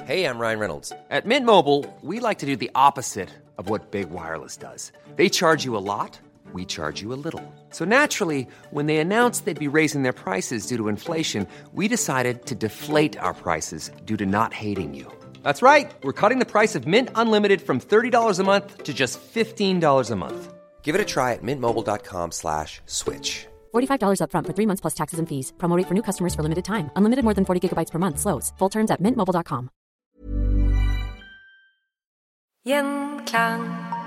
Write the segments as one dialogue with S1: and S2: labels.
S1: Hey, I'm Ryan Reynolds. At Mint Mobile, we like to do the opposite of what Big Wireless does. They charge you a lot, we charge you a little. So naturally, when they announced they'd be raising their prices due to inflation, we decided to deflate our prices due to not hating you. That's right. We're cutting the price of Mint Unlimited from $30 a month to just $15 a month. Give it a try at mintmobile.com/switch.
S2: $45 up front for 3 months plus taxes and fees. Promo rate for new customers for limited time. Unlimited more than 40 gigabytes per month. Slows full terms at mintmobile.com.
S3: Gjenklang.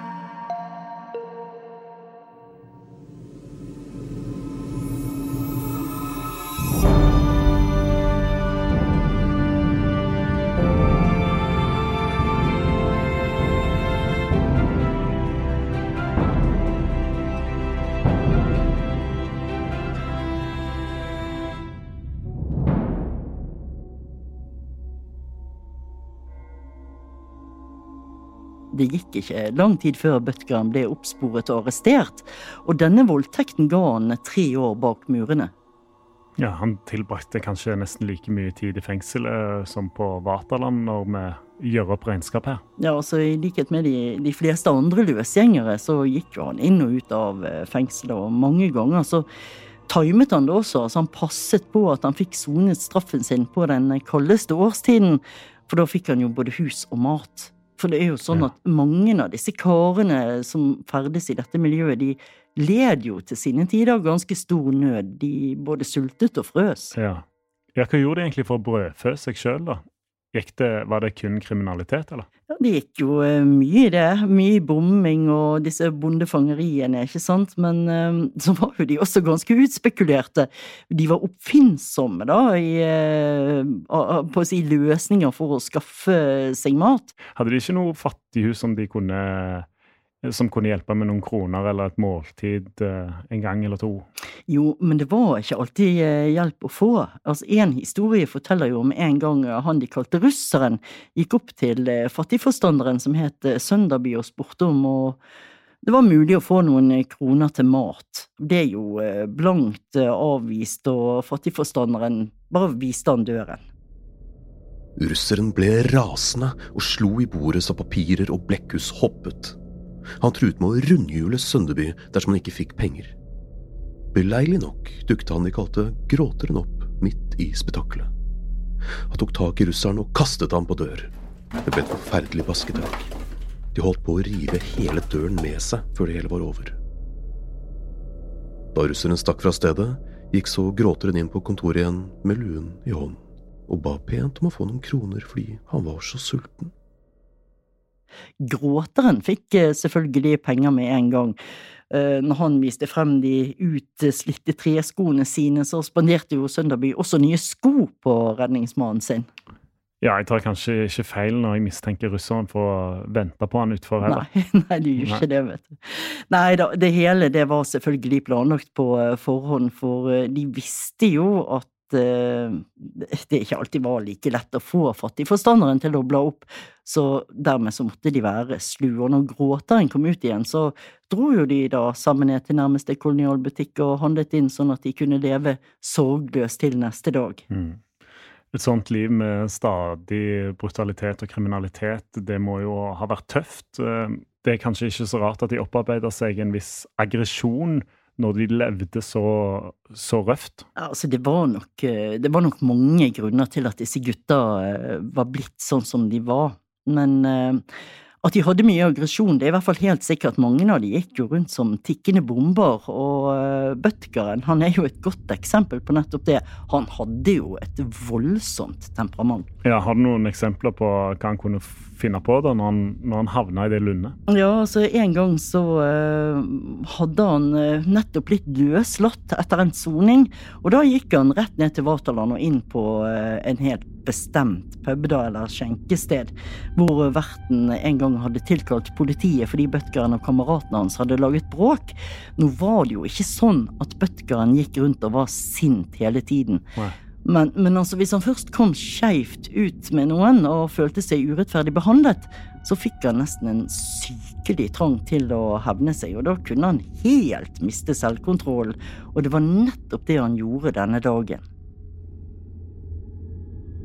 S4: Det gikk ikke lang tid før Bøttgeren ble oppsporet og arrestert, og denne voldtekten ga han 3 år bak murene.
S5: Ja, han tilbrakte kanskje nesten like mye tid i fengselet som på Vaterland når vi gjør opp regnskap her.
S4: Ja, altså i likhet med de fleste andre løsgjengere så gikk jo han inn og ut av fengselet, og mange ganger så timet han det også, så han passet på at han fikk sonet straffen sin på den kaldeste årstiden, for da fikk han jo både hus og mat. For det jo sånn at mange av disse karene som ferdes i dette miljøet, de led jo til sine tider ganske stor nød. De både sultet og frøs.
S5: Ja, hva gjorde de egentlig for å brødfø seg selv da? Var det kun kriminalitet, eller?
S4: Ja, det gikk jo mye i det. Mye bombing og disse bondefangeriene, ikke sant? Men så var jo de også ganske utspekulerte. De var oppfinnsomme da, på å si løsninger for å skaffe seg mat.
S5: Hadde de ikke noe fattighus som kunne hjelpe med noen kroner eller et måltid en gang eller 2?
S4: Jo, men det var ikke alltid hjelp å få. Altså, en historie forteller jo om en gang han de kalte russeren gikk opp til fattigforstanderen som het Sønderby og spurte om, og det var mulig å få noen kroner til mat. Det jo blankt avvist, og fattigforstanderen bare viste han døren.
S6: Russeren ble rasende og slo i bordet så papirer og blekkhus hoppet. Han truet med å rundhjule Sønderby dersom han ikke fikk penger. Beleilig nok dukte han de kalte gråteren opp midt i spetakkelet. Han tok tak i russeren og kastet ham på dør. Det ble et forferdelig basketak. De holdt på å rive hele døren med seg før det hele var over. Da russeren stakk fra stedet, gikk så gråteren inn på kontoret igjen med luen i hånden, og ba pent om å få noen kroner fordi han var så sulten.
S4: Gråteren fikk selvfølgelig penger med en gang. Når han viste frem de utslitte treskoene sine, så spanderte jo Sønderby også nye sko på redningsmannen sin.
S5: Ja, jeg tar kanskje ikke feil når jeg mistenker russeren for å vente på han utfor her.
S4: Nei, du gjør ikke det, vet du. Nei da, det hele det var selvfølgelig planlagt på forhånd, for de visste jo at det ikke alltid var like lett å få fattigforstanderen til å bla opp, så dermed så måtte de være slu, og når gråteren kom ut igjen, så dro jo de da sammen ned til nærmeste kolonialbutikk og handlet inn sånn at de kunne leve sorgløst til neste dag.
S5: Et sånt liv med stadig brutalitet og kriminalitet, det må jo ha vært tøft. Det kanskje ikke så rart at de opparbeider seg en viss aggresjon når de levde så røft?
S4: Altså, det var nok mange grunner til at disse gutta var blitt sånn som de var. Men at de hadde mye aggresjon, det i hvert fall helt sikkert. Mange av de gikk jo rundt som tikkende bomber, og Bøttgeren, han jo et godt eksempel på nettopp det. Han hadde jo et voldsomt temperament.
S5: Ja, har du noen eksempler på hva han kunne finne på da, når han havnet i det lunde?
S4: Ja, altså en gang så hadde han nettopp blitt løslatt etter en soning, og da gikk han rett ned til Vaterland og inn på en helt bestemt pub da, eller skjenkested, hvor verten en gang hadde tilkalt politiet fordi Bøttgeren og kameratene hans hadde laget bråk. Nå var det jo ikke sånn at Bøttgeren gikk rundt og var sint hele tiden.
S5: Nei.
S4: Men altså, hvis han først kom skjevt ut med noen og følte seg urettferdig behandlet, så fikk han nesten en sykelig trang til å hevne seg, og da kunne han helt miste selvkontrollen, og det var nettopp det han gjorde denne dagen.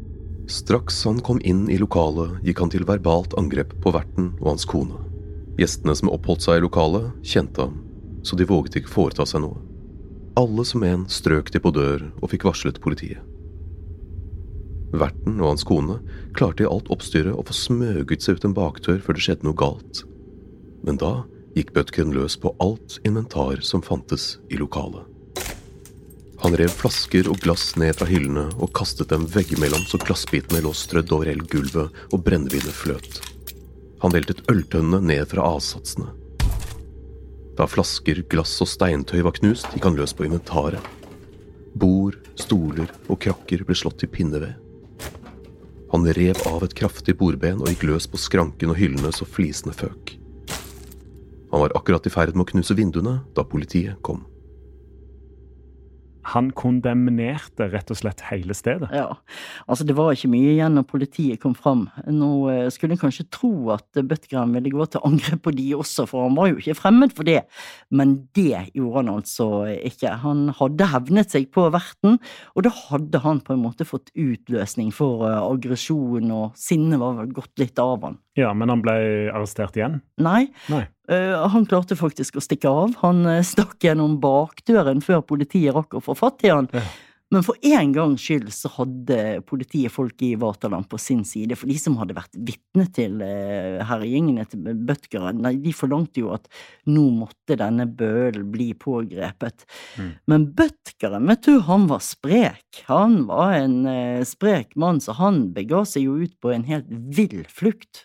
S6: Straks han kom inn I lokalet, gikk han til verbalt angrep på verten og hans kone. Gjestene som oppholdt seg I lokalet, kjente ham, så de våget ikke foreta seg noe. Alle som en strøk de på dør og fikk varslet politiet. Verten og hans kone klarte I alt oppstyret å få smøget seg ut en bakdør før det skjedde noe galt. Men da gikk Bøttgren løs på alt inventar som fantes I lokalet. Han rev flasker og glass ned fra hyllene og kastet dem veggimellom så glassbitene lå strødd over hele gulvet og brennevinet fløt. Han veltet øltønnene ned fra avsatsene. Da flasker, glass og steintøy var knust, gikk han løs på inventaret. Bord, stoler og krakker ble slått til pinneved. Han rev av et kraftig bordben og gikk løs på skranken og hyllene så flisene føk. Han var akkurat I ferd med å knuse vinduene da politiet kom.
S5: Han kondemnerte rett og slett hele stedet.
S4: Ja, altså det var ikke mye igjen når politiet kom fram. Nå skulle en kanskje tro at Bøttgren ville gå til angrep på de også, for han var jo ikke fremmed for det. Men det gjorde han altså ikke. Han hadde hevnet seg på verten, og da hadde han på en måte fått utløsning for aggresjon, og sinnet var vel gått litt av han.
S5: Ja, men han ble arrestert igjen?
S4: Nei. Han klarte faktisk å stikke av. Han stakk gjennom bakdøren før politiet rakk å få fatt I han. Ja. Men for en gangs skyld så hadde politiet folk I Vaterland på sin side, for de som hadde vært vitne til herjingene til Bøttgren, de forlangte jo at nå måtte denne bølen bli pågrepet. Men Bøttgren, vet du, han var sprek. Han var en sprek mann, så han bega seg jo ut på en helt vill flukt.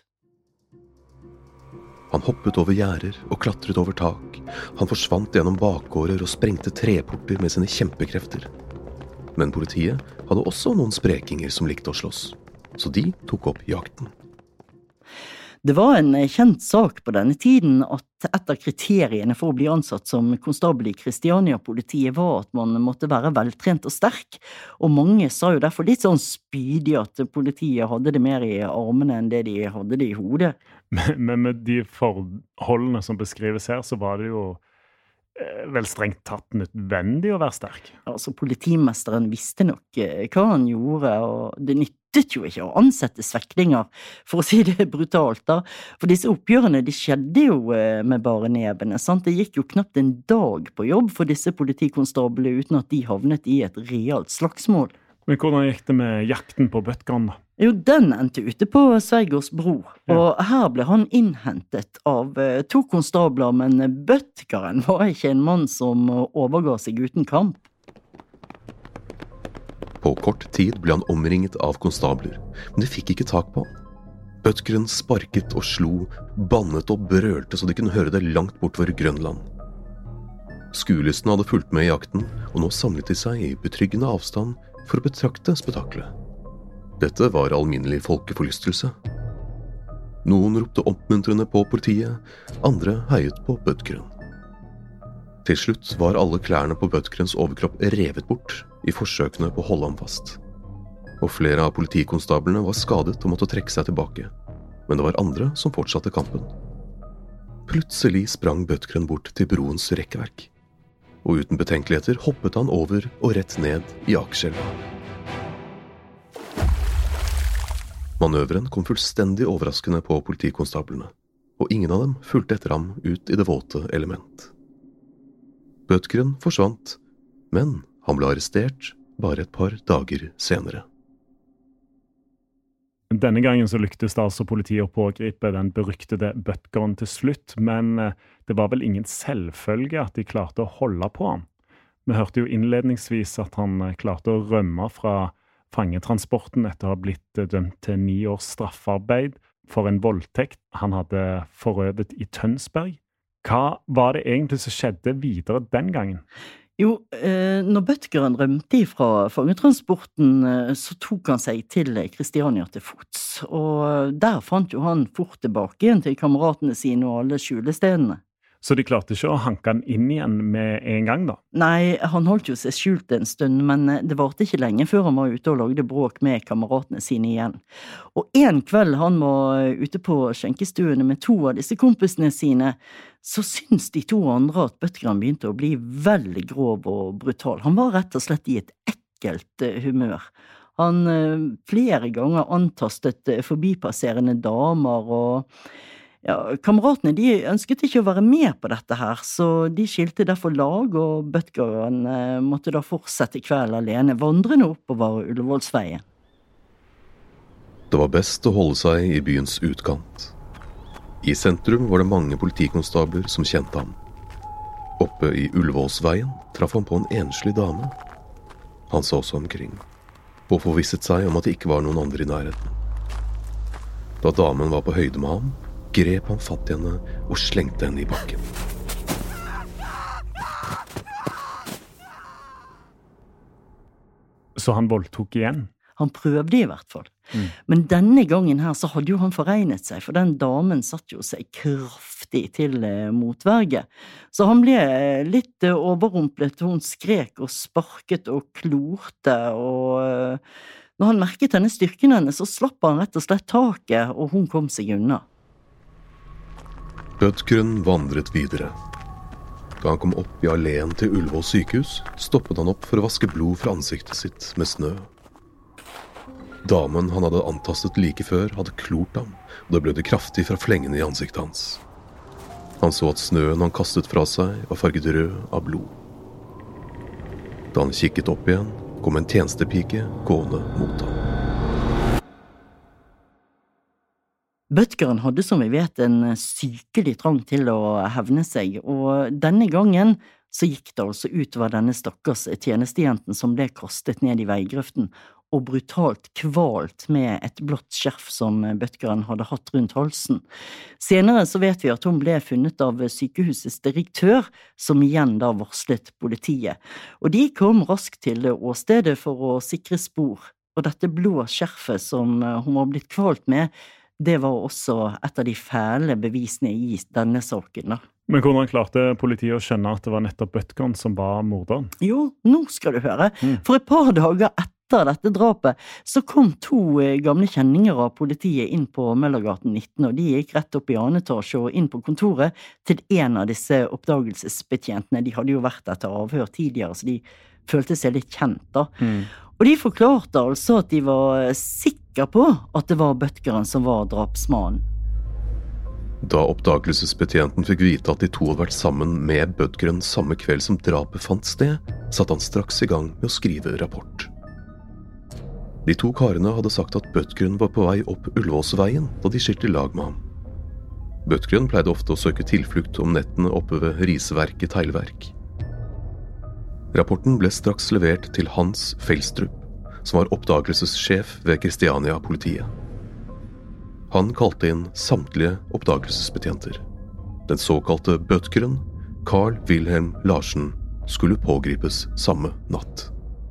S6: Han hoppet over gjerder og klatret over tak. Han forsvant gjennom bakgårder og sprengte treporter med sine kjempekrefter. Men politiet hadde også noen sprekinger som likte å slåss, så de tok opp jakten.
S4: Det var en kjent sak på denne tiden at et av kriteriene for å bli ansatt som konstabel I Kristiania-politiet var at man måtte være veltrent og sterk, og mange sa jo derfor litt sånn spydig at politiet hadde det mer I armene enn det de hadde det I hodet.
S5: Men med de forholdene som beskrives her, så var det jo vel strengt tatt nødvendig å være sterk.
S4: Altså, politimesteren visste nok hva han gjorde, og det nyttet jo ikke å ansette sveklinger, for å si det brutalt da. For disse oppgjørene, de skjedde jo med bare nevene, sant? Det gikk jo knapt en dag på jobb for disse politikonstablene uten at de havnet I et realt slagsmål.
S5: Men hvordan gikk det med jakten på Bøttgren da?
S4: Jo, den endte ute på Sveigårds bro, og her ble han innhentet av 2 konstabler, men Bøttgren var ikke en mann som overga seg uten kamp.
S6: På kort tid ble han omringet av konstabler, men de fikk ikke tak på ham. Bøttgren sparket og slo, bannet og brølte så de kunne høre det langt bortover Grønland. Skuelystne hadde fulgt med I jakten, og nå samlet de seg I betryggende avstand for å betrakte spetaklet. Dette var alminnelig folkeforlystelse. Noen ropte oppmuntrende på politiet, andre heiet på Bøttgren. Til slutt var alle klærne på Bøttgrens overkropp revet bort I forsøkene på å holde ham fast. Og flere av politikonstablene var skadet og måtte trekke seg tilbake, men det var andre som fortsatte kampen. Plutselig sprang Bøttgren bort til broens rekkeverk, og uten betenkeligheter hoppet han over og rett ned I Akerselva. Manøveren kom fullstendig overraskende på politikonstablene, og ingen av dem fulgte etter ham ut I det våte element. Bøttgren forsvant, men han ble arrestert bare et par dager senere.
S5: Denne gangen så lyktes det altså politiet å pågripe den beryktede Bøttgren til slutt, men det var vel ingen selvfølge at de klarte å holde på ham. Vi hørte jo innledningsvis at han klarte å rømme fra fangetransporten etter å ha blitt dømt til 9 års straffarbeid for en voldtekt han hadde forøvet I Tønsberg. Hva var det egentlig som skjedde videre den gangen?
S4: Jo, når Bøttgren rømte fra fangetransporten, så tok han seg til Kristiania til fots, og der fant jo han fort tilbake igjen til kameratene sine og alle skjulestedene.
S5: Så de klarte ikke å hanke han inn igjen med en gang da?
S4: Nei, han holdt jo seg skjult en stund, men det varte ikke lenge før han var ute og lagde bråk med kameratene sine igjen. Og en kveld han var ute på skjenkestuene med 2 av disse kompisene sine, så syns de 2 andre at Bøttgren begynte å bli veldig grov og brutal. Han var rett og slett I et ekkelt humør. Han flere ganger antastet forbipasserende damer, og kameratene de ønsket ikke å være med på dette her, så de skilte derfor lag, og Bødkeren måtte da fortsette kvelden alene, vandrende oppover Ullevålsveien.
S6: Det var best å holde seg i byens utkant. I sentrum var det mange politikonstabler som kjente ham. Oppe i Ullevålsveien traff han på en enslig dame. Han så også omkring, og forvisset seg om at det ikke var noen andre i nærheten. Da damen var på høyde med ham, grep han fatt i henne og slengte henne i bakken.
S5: Så han voldtok igjen?
S4: Han prøvde i hvert fall. Men denne gangen her så hadde jo han foregnet seg, for den damen satt jo seg kraftig til motverge. Så han ble litt overrumplet, hun skrek og sparket og klorte, og når han merket henne styrken hennes, så slapp han rett og slett taket, og hun kom seg unna.
S6: Bødkeren vandret videre. Da han kom opp i alléen til Ullevål sykehus, stoppet han opp for å vaske blod fra ansiktet sitt med snø. Damen han hadde antastet like før hadde klort ham, og det blødde kraftig fra flengene i ansiktet hans. Han så at snøen han kastet fra seg var farget rød av blod. Da han kikket opp igjen, kom en tjenestepike gående mot ham.
S4: Bødkeren hadde, som vi vet, en sykelig trang til å hevne seg, og denne gangen så gikk det altså utover denne stakkars tjenestejenten som ble kastet ned i veigrøften, og brutalt kvalt med et blått skjerf som Bødkeren hadde hatt rundt halsen. Senere så vet vi at hun ble funnet av sykehusets direktør, som igjen da varslet politiet. Og de kom raskt til åstedet for å sikre spor, og dette blå skjerfet som hun var blitt kvalt med, det var også et av de fæle bevisene i denne saken da.
S5: Men hvordan klarte politiet å skjønne at det var nettopp Bødkeren som var morderen?
S4: Jo, nå skal du høre. For et par dager etter dette drapet, så kom 2 gamle kjenninger av politiet inn på Møllergaten 19, og de gikk rett opp i annen etasje og inn på kontoret til en av disse oppdagelsesbetjentene. De hadde jo vært etter avhør tidligere, så de følte seg litt kjent da. Og de forklarte altså at de var sikre på at det var Bødkeren som var drapsmannen.
S6: Da oppdagelsesbetjenten fikk vite at de 2 hadde vært sammen med Bødkeren samme kveld som drapet fant sted, satt han straks i gang med å skrive rapport. De 2 karene hadde sagt at Bødkeren var på vei opp Ullevålsveien da de skilte lag med ham. Bødkeren pleide ofte å søke tilflukt om nettene oppe ved Riseverket teglverk. Rapporten ble straks levert til Hans Felstrup, som var oppdagelsessjef ved Kristiania-politiet. Han kalte inn samtlige oppdagelsesbetjenter. Den såkalte Bødkeren, Carl Wilhelm Larsen, skulle pågripes samme natt.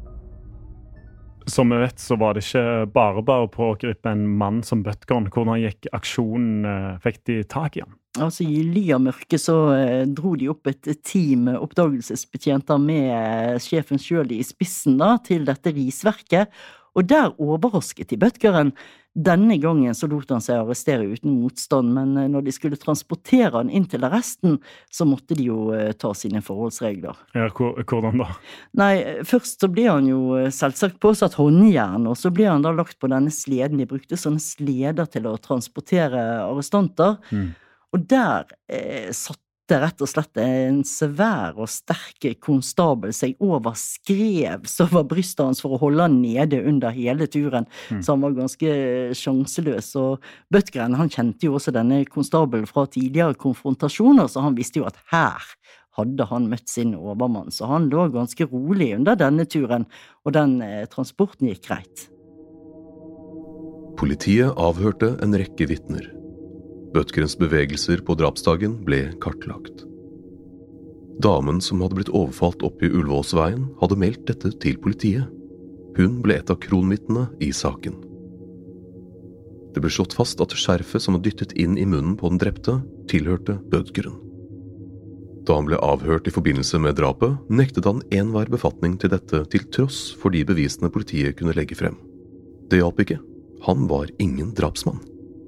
S5: Som vi vet, så var det ikke bare å pågripe en mann som Bødkeren. Hvordan gikk aksjonen? Fikk de tak i ham?
S4: Altså i ly av mørket så dro de opp et team oppdagelsesbetjenter med sjefen selv i spissen da, til dette risverket, og der overrasket de Bødkeren. Denne gangen så lot han seg arrestere uten motstand, men når de skulle transportere han inn til arresten, så måtte de jo ta sine forholdsregler.
S5: Ja, hvordan da?
S4: Nei, først så ble han jo selvsagt påsatt håndjern, og så ble han da lagt på denne sleden. De brukte sånne sleder til å transportere arrestanter, og der satt det rett og slett en svær og sterk konstabel seg over skrev så var brystet hans for å holde han nede under hele turen, så han var ganske sjanseløs. Og Bødkeren, han kjente jo også denne konstabelen fra tidligere konfrontasjoner, så han visste jo at her hadde han møtt sin overmann, så han lå ganske rolig under denne turen, og den transporten gikk greit.
S6: Politiet avhørte en rekke vitner. Bødkerens bevegelser på drapsdagen ble kartlagt. Damen som hadde blitt overfalt opp i Ullevålsveien hadde meldt dette til politiet. Hun ble et av kronvitnene i saken. Det ble slått fast at skjerfet som var dyttet inn i munnen på den drepte, tilhørte Bødkeren. Da han ble avhørt i forbindelse med drapet, nektet han enhver befatning til dette til tross for de bevisene politiet kunne legge frem. Det hjalp ikke. Han var ingen drapsmann.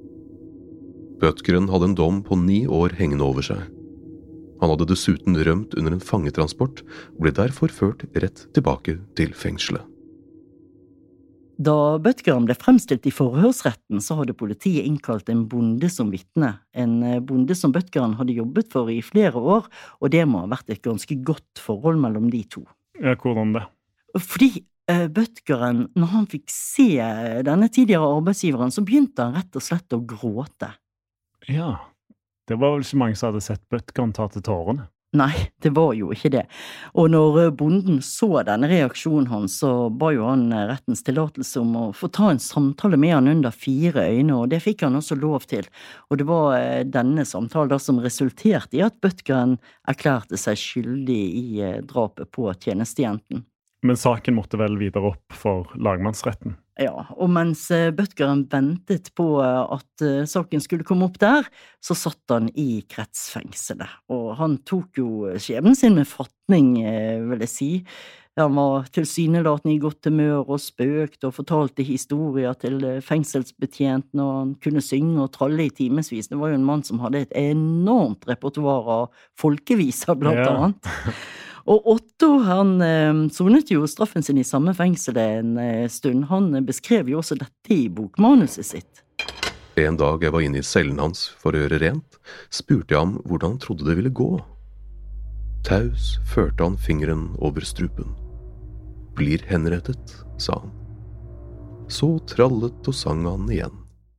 S6: Bødkeren hadde en dom på 9 år hengende over seg. Han hadde dessuten rømt under en fangetransport og ble derfor ført rett tilbake til fengselet.
S4: Da Bødkeren ble fremstilt I forhørsretten, så hadde politiet innkalt en bonde som vitne. En bonde som Bødkeren hadde jobbet for I flere år, og det må ha vært et ganske godt forhold mellom de to.
S5: Ja, hvordan det?
S4: Fordi Bødkeren, når han fikk se denne tidligere arbeidsgiveren, så begynte han rett og slett å gråte.
S5: Ja, det var vel ikke mange som hadde sett Bødkeren ta til tårene.
S4: Nei, det var jo ikke det. Og når bonden så denne reaksjonen hans, så ba jo han rettens tillatelse om å få ta en samtale med han under 4 øyne, og det fikk han også lov til. Og det var denne samtalen da som resulterte I at Bødkeren erklærte seg skyldig I drapet på tjenestejenten.
S5: Men saken måtte vel videre opp for lagmannsretten?
S4: Ja, og mens Bødkeren ventet på at saken skulle komme opp der, så satt han I kretsfengselet. Og han tok jo skjebnen sin med fatning, vil jeg si. Han var tilsynelatende I godt humør og spøkte og fortalte historier til fengselsbetjenten, og han kunne synge og tralle I timesvis. Det var jo en mann som hadde et enormt repertoar av folkeviser, blant annet. Og Otto, han sonet jo straffen sin I samme fengsel en stund. Han beskrev jo også dette I bokmanuset sitt.
S6: En dag jeg var inne I cellen hans for å gjøre rent, spurte jeg ham hvordan han trodde det ville gå. Taus førte han fingeren over strupen. Blir henrettet, sa han. Så trallet og sang han igjen.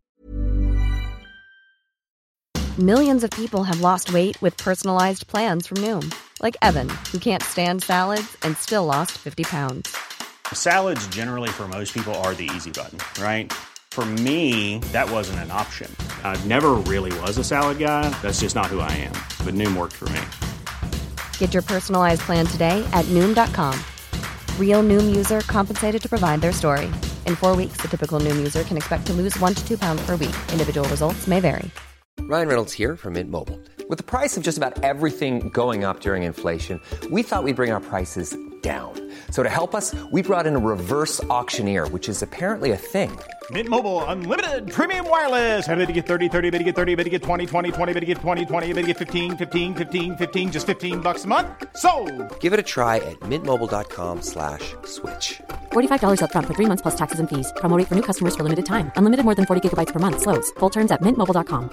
S7: Millions of people have lost weight with personalized plans from Noom. Like Evan, who can't stand salads and still lost 50 pounds.
S8: Salads generally for most people are the easy button, right? For me, that wasn't an option. I never really was a salad guy. That's just not who I am. But Noom worked for me.
S7: Get your personalized plan today at Noom.com. Real Noom user compensated to provide their story. In 4 weeks, the typical Noom user can expect to lose 1 to 2 pounds per week. Individual results may vary.
S1: Ryan Reynolds here from Mint Mobile. With the price of just about everything going up during inflation, we thought we'd bring our prices down. So to help us, we brought in a reverse auctioneer, which is apparently a thing.
S8: Mint Mobile Unlimited Premium Wireless. How to get 30, 30, bit to get 30, bit to get 20, 20, 20, bit to get 20, 20, bit to get 15, 15, 15, 15, just $15 a month? Sold!
S1: Give it a try at mintmobile.com/switch.
S2: $45 up front for 3 months plus taxes and fees. Promo rate for new customers for limited time. Unlimited more than 40 gigabytes per month. Slows full terms at mintmobile.com.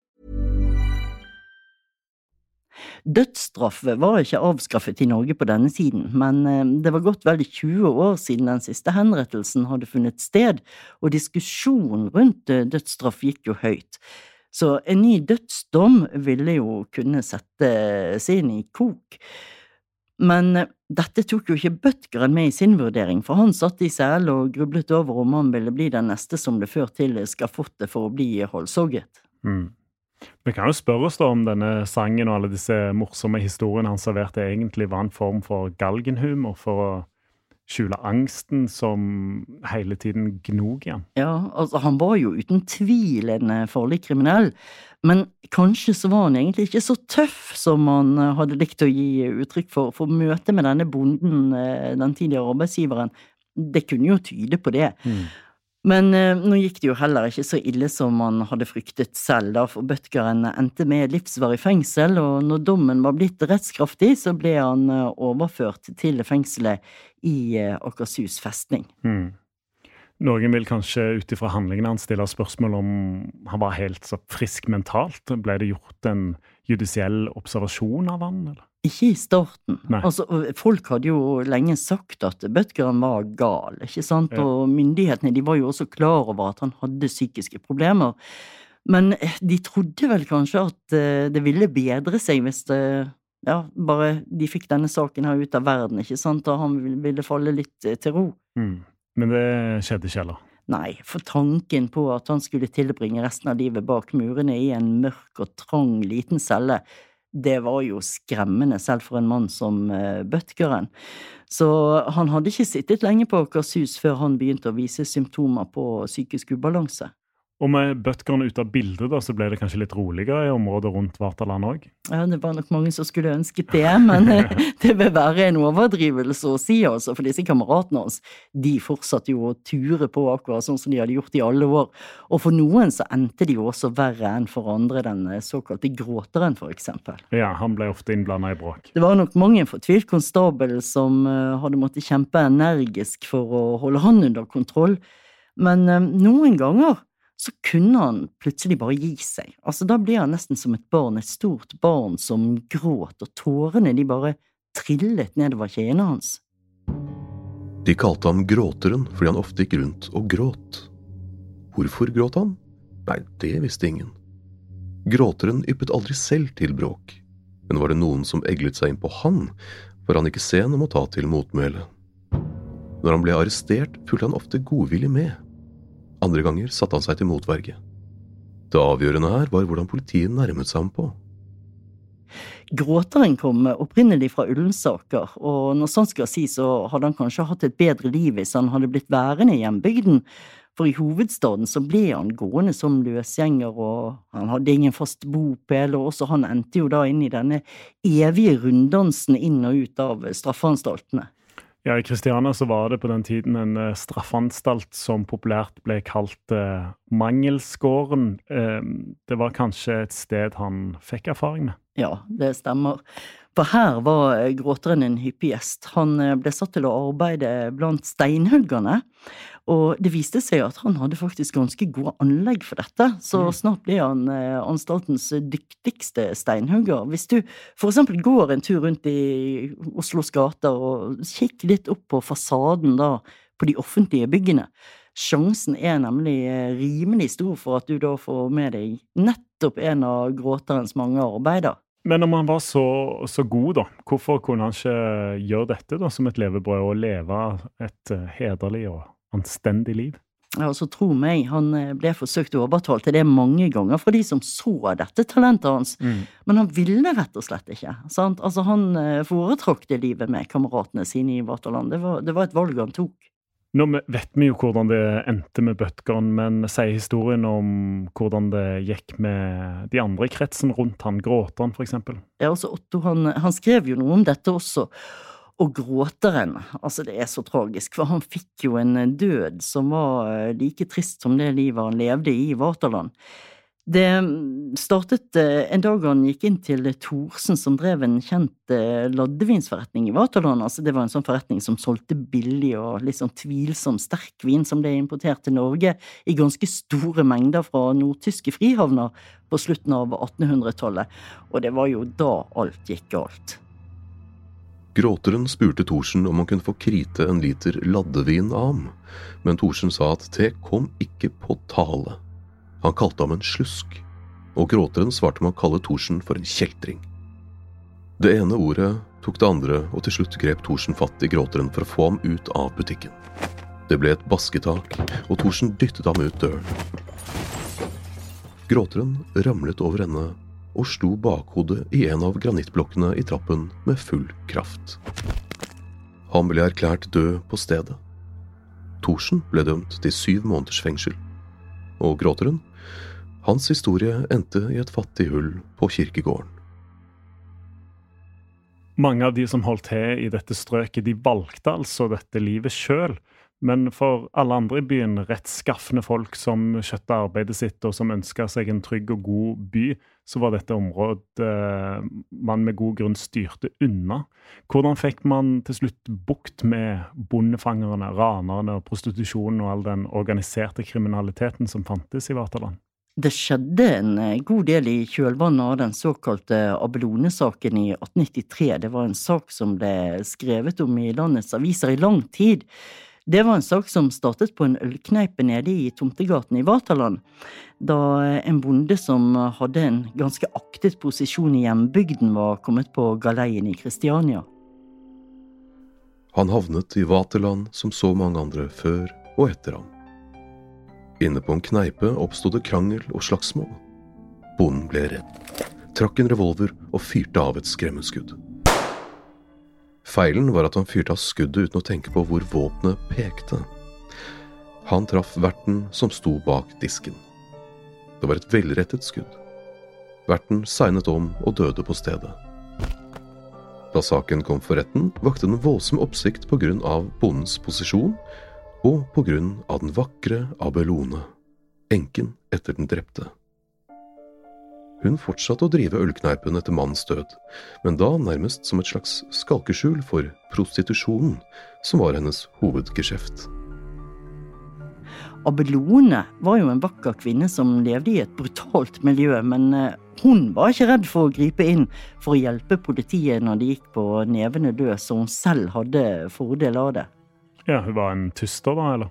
S4: Dødsstraff var ikke avskaffet I Norge på denne tiden, men det var gått vel 20 år siden den siste henrettelsen hadde funnet sted, og diskusjonen rundt dødsstraff gikk jo høyt. Så en ny dødsdom ville jo kunne sette seg inn I kok. Men dette tok jo ikke Bødkeren med I sin vurdering, for han satt I celle og grublet over om han ville bli den neste som ble ført til skafottet for å bli halshogget.
S5: Vi kan jo spørre oss da om denne sangen og alle disse morsomme historiene han serverte egentlig var en form for galgenhumor for å skjule angsten som hele tiden gnog igjen.
S4: Ja, altså han var jo uten tvil en farlig kriminell, men kanskje så var han egentlig ikke så tøff som han hadde likt å gi uttrykk for møte med denne bonden, den tidligere arbeidsgiveren. Det kunne jo tyde på det. Men nå gikk det jo heller ikke så ille som han hadde fryktet selv, da, for Bødkeren endte med livsvarig fengsel, og når dommen var blitt rettskraftig, så ble han overført til fengselet I Akershus festning.
S5: Noen vil kanskje utifra handlingene han stille spørsmål om han var helt så frisk mentalt. Ble det gjort en judisiell observasjon av han, eller?
S4: Ikke I starten.
S5: Nei.
S4: Altså, folk hadde jo lenge sagt at Bødkeren var gal, ikke sant? Ja. Og myndighetene, de var jo også klar over at han hadde psykiske problemer. Men de trodde vel kanskje at det ville bedre seg hvis bare de fikk denne saken her ut av verden, ikke sant? Og han ville falle litt til ro.
S5: Men det skjedde ikke heller.
S4: Nei, for tanken på at han skulle tilbringe resten av livet bak murene I en mørk og trang liten celle, det var jo skremmende selv for en mann som Bødkeren. Så han hadde ikke sittet lenge på Akershus før han begynte å vise symptomer på psykisk ubalanse.
S5: Og med bøtkene ut av bildet da, så ble det kanskje litt roligere I området rundt Vaterland også?
S4: Ja, det var nok mange som skulle ønsket det, men det vil være en overdrivelse å si, altså, for disse kameratene hans, de fortsatte jo å ture på akkurat sånn som de hadde gjort I alle år, og for noen så endte de jo også verre enn for andre, den såkalte gråteren for eksempel.
S5: Ja, han ble ofte innblandet I bråk.
S4: Det var nok mange fortvilt konstabel som hadde måttet kjempe energisk for å holde han under kontroll, men noen ganger så kunne han plutselig bare gi seg. Altså, da ble han nesten som et barn, et stort barn som gråt, og tårene de bare trillet nedover kjene hans.
S6: De kalte ham gråteren fordi han ofte gikk rundt og gråt. Hvorfor gråt han? Nei, det visste ingen. Gråteren yppet aldri selv til bråk, men var det noen som eglet seg inn på han, var han ikke sen om å ta til motmæle. Når han ble arrestert, fulgte han ofte godvillig med. Andre ganger satte han seg til motverge. Det avgjørende her var hvordan politiet nærmet seg ham på.
S4: Gråteren kom opprinnelig fra Ullensaker, og når sånn skal si, så hadde han kanskje hatt et bedre liv hvis han hadde blitt værende I hjembygden, for I hovedstaden så ble han gående som løsgjenger, og han hadde ingen fast bopel, og også han endte jo da inn I denne evige runddansen inn og ut av straffeanstaltene.
S5: Ja, I Kristiania så var det på den tiden en straffanstalt som populært ble kalt Mangelskåren. Det var kanskje et sted han fikk erfaring med.
S4: Ja, det stemmer. For her var gråteren en hyppig gjest. Han ble satt til å arbeide blant steinhuggerne, og det viste seg at han hadde faktisk ganske gode anlegg for dette, så snart ble han anstaltens dyktigste steinhugger. Hvis du for eksempel går en tur rundt I Oslos gater og kikker litt opp på fasaden da, på de offentlige byggene, sjansen nemlig rimelig stor for at du da får med deg nettopp en av gråterens mange arbeider.
S5: Men om han var så god da, hvorfor kunne han ikke gjøre dette da, som et levebrød og leve et hederlig og anstendig liv?
S4: Ja, så tro meg, han ble forsøkt overtalt til det mange ganger fra de som så dette talentet hans, men han ville rett og slett ikke, sant? Altså han foretrakk det livet med kameratene sine I Vaterland, det var et valg han tok.
S5: Nå vet vi jo hvordan det endte med Bødtgarn, men sier historien om hvordan det gikk med de andre I kretsen rundt han, gråteren for eksempel?
S4: Ja, altså Otto, han skrev jo noe om dette også, og gråteren, altså det så tragisk, for han fikk jo en død som var like trist som det livet han levde I Vaterland. Det startet en dag han gikk inn til Thorsen som drev en kjent laddevinsforretning I Vaterland, altså det var en sånn forretning som solgte billig og litt sånn tvilsom sterkvin som ble importert til Norge I ganske store mengder fra nordtyske frihavner på slutten av 1800-tallet, og det var jo da alt gikk galt.
S6: Gråteren spurte Thorsen om han kunne få krite en liter laddevin av ham, men Thorsen sa at det kom ikke på tale. Han kalte ham en slusk, og gråteren svarte med å kalle Thorsen for en kjeltring. Det ene ordet tok det andre, og til slutt grep Thorsen fatt I gråteren for å få ham ut av butikken. Det ble et basketak, og Thorsen dyttet ham ut døren. Gråteren ramlet over henne, og slo bakhodet I en av granittblokkene I trappen med full kraft. Han ble erklært død på stedet. Thorsen ble dømt til 7 måneders fengsel, og gråteren, hans historie endte I et fattig hull på kirkegården.
S5: Mange av de som holdt til I dette strøket, de valgte altså dette livet selv, men for alle andre I byen, rettskaffende folk som skjøtte arbeidet sitt og som ønsket seg en trygg og god by, så var dette området man med god grunn styrte unna. Hvordan fikk man til slutt bukt med bondefangerne, ranerne og prostitusjonen og all den organiserte kriminaliteten som fantes I Vaterland?
S4: Det skjedde en god del I kjølvannet av den såkalte Abelone-saken I 1893. Det var en sak som ble skrevet om I landets aviser I lang tid. Det var en sak som startet på en ølkneipe nede I Tomtegaten I Vaterland, da en bonde som hadde en ganske aktet posisjon I hjembygden var kommet på galeien I Kristiania.
S6: Han havnet I Vaterland som så mange andre før og etter ham. Inne på en kneipe oppstod det krangel og slagsmål. Bonden ble redd, trakk en revolver og fyrte av et skremmeskudd. Feilen var at han fyrte av skuddet uten å tenke på hvor våpenet pekte. Han traff verten som sto bak disken. Det var et velrettet skudd. Verten segnet om og døde på stedet. Da saken kom for retten, vakte den voldsom oppsikt på grunn av bondens posisjon og på grunn av den vakre Abelone, enken etter den drepte. Hun fortsatte å drive ølkneipen etter mannens død, men da nærmest som et slags skalkeskjul for prostitusjonen, som var hennes hovedgeskjeft.
S4: Abelone var jo en vakker kvinne som levde i et brutalt miljø, men hun var ikke redd for å gripe inn for å hjelpe politiet når de gikk på nevene løs, så hun selv hadde fordel av det.
S5: Ja, hun var en tyster da, eller?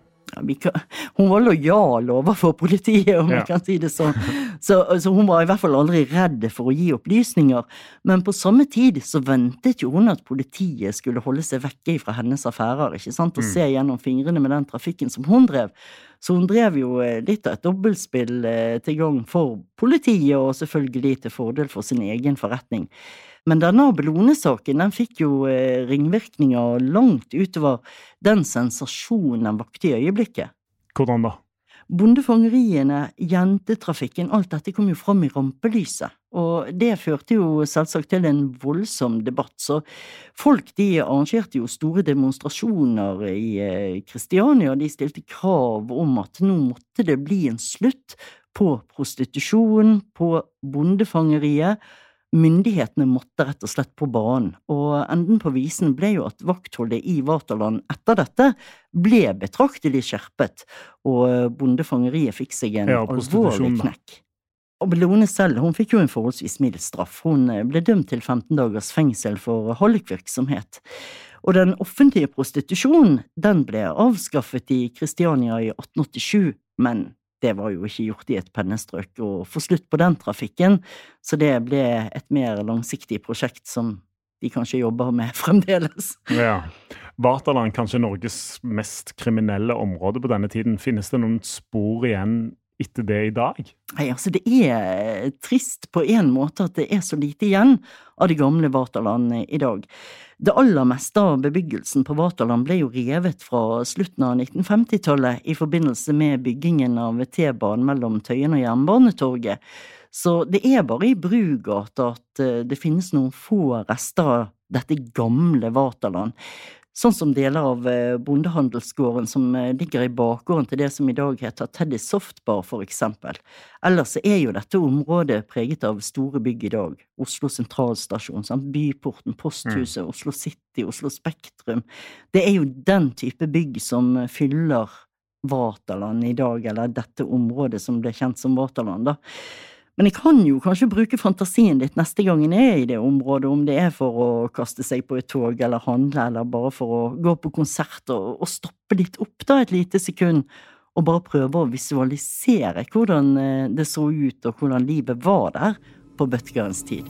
S4: Hun var lojal overfor politiet, om man kan si det sånn. Så hun var i hvert fall aldri redd for å gi opplysninger, men på samme tid så ventet jo hun at politiet skulle holde seg vekke fra hennes affærer, ikke sant, og se gjennom fingrene med den trafikken som hun drev. Så hun drev jo litt av et dobbeltspill til gang for politiet, og selvfølgelig til fordel for sin egen forretning. Men denne Abelone-saken, den fikk jo ringvirkninger langt utover den sensasjonen den vakte i øyeblikket.
S5: Hvordan da?
S4: Bondefangeriene, jentetrafikken, alt dette kom jo fram i rampelyset, og det førte jo selvsagt til en voldsom debatt, så folk de arrangerte jo store demonstrasjoner i Kristiania, de stilte krav om at nå måtte det bli en slutt på prostitusjon, på bondefangeriet. Myndighetene måtte rett og slett på banen, og enden på visen ble jo at vaktholdet i Vaterland etter dette ble betraktelig skjerpet, og bondefangeriet fikk seg en alvorlig knekk. Abelone selv, hun fikk jo en forholdsvis mild straff. Hun ble dømt til 15 dagers fengsel for hallikvirksomhet. Og den offentlige prostitusjonen, den ble avskaffet i Kristiania i 1887, men det var jo ikke gjort i et pennestrøk å få slutt på den trafikken, så det ble et mer langsiktig prosjekt som de kanskje jobber med fremdeles.
S5: Ja. Vaterland, kanskje Norges mest kriminelle område på denne tiden. Finnes det noen spor igjen etter det i dag?
S4: Nei, altså det er trist på en måte at det er så lite igjen av det gamle Vaterland i dag. Det aller meste av bebyggelsen på Vaterland ble jo revet fra slutten av 1950-tallet i forbindelse med byggingen av T-banen mellom Tøyen og Jernbanetorget. Så det er bare i Brugata at det finnes noen få rester av dette gamle Vaterland. Sånn som deler av bondehandelsgården som ligger i bakgården til det som i dag heter Teddy Softbar for eksempel. Ellers er jo dette området preget av store bygg i dag. Oslo Sentralstasjon, Byporten, Posthuset, Oslo City, Oslo Spektrum. Det er jo den type bygg som fyller Vaterland i dag, eller dette området som ble kjent som Vaterland da. Men jeg kan jo kanskje bruke fantasien litt neste gangen jeg er i det området, om det er for å kaste seg på et tog eller handle, eller bare for å gå på konsert og stoppe litt opp da et lite sekund, og bare prøve å visualisere hvordan det så ut og hvordan livet var der på Bøtgerens tid.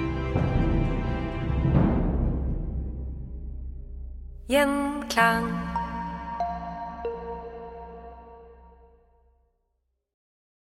S3: Gjenklang.